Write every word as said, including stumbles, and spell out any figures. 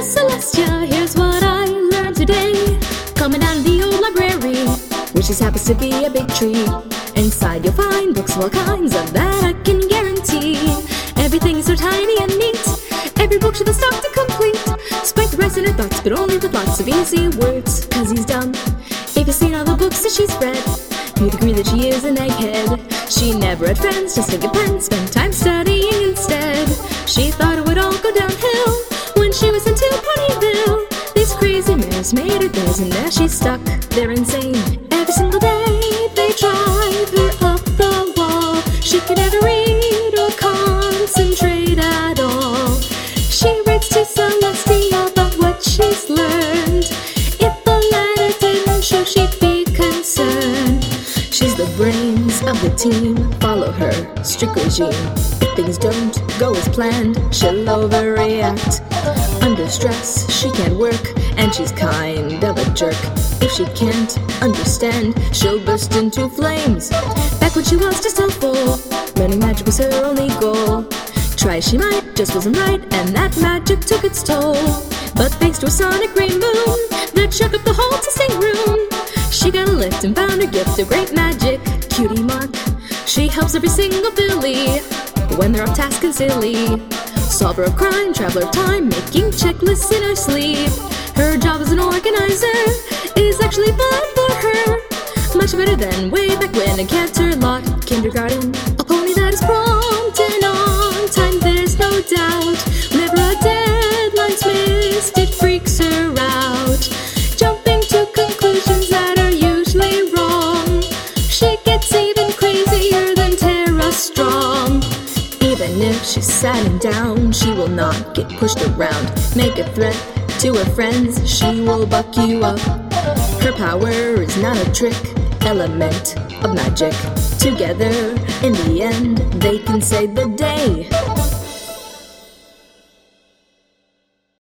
Miss Celestia, here's what I learned today. Coming out of the old library, which just happens to be a big tree. Inside you'll find books of all kinds, of that I can guarantee. Everything is so tiny and neat, every book should have stocked and complete. Spike the rest in her thoughts, but only with lots of easy words, cause he's dumb. If you've seen all the books that she's read, you'd agree that she is an egghead. She never had friends, just took a pen, spent time studying instead. She thought it would all go downhill when she was sent to Ponyville. These crazy mares made her theirs, and now she's stuck, they're insane. Every single day they drive her up the wall. She can never read or concentrate at all. She writes to Celestia about what she's learned. If the letter didn't show, she'd be concerned. She's the brains of the team, follow her strict regime. If things don't go as planned, she'll overreact. Under stress, she can't work, and she's kind of a jerk. If she can't understand, she'll burst into flames. Back when she was just a fool, learning magic was her only goal. Try as she might, just wasn't right, and that magic took its toll. But thanks to a sonic rain boom that shook up the whole testing room, she got a lift and found her gift of great magic, Cutie Mark. She helps every single filly when they're off task and silly. Solver of crime, traveler of time, making checklists in her sleep. Her job as an organizer is actually fun for her, much better than way back when in Canterlot kindergarten. A pony that is prompt and on time, there's no doubt. Whenever a deadline's missed, it freaks her out. Jumping to conclusions that are usually wrong, she gets even crazier than Tara Strong. Even if she's sad and down, she will not get pushed around. Make a threat to her friends, she will buck you up. Her power is not a trick, element of magic. Together, in the end, they can save the day.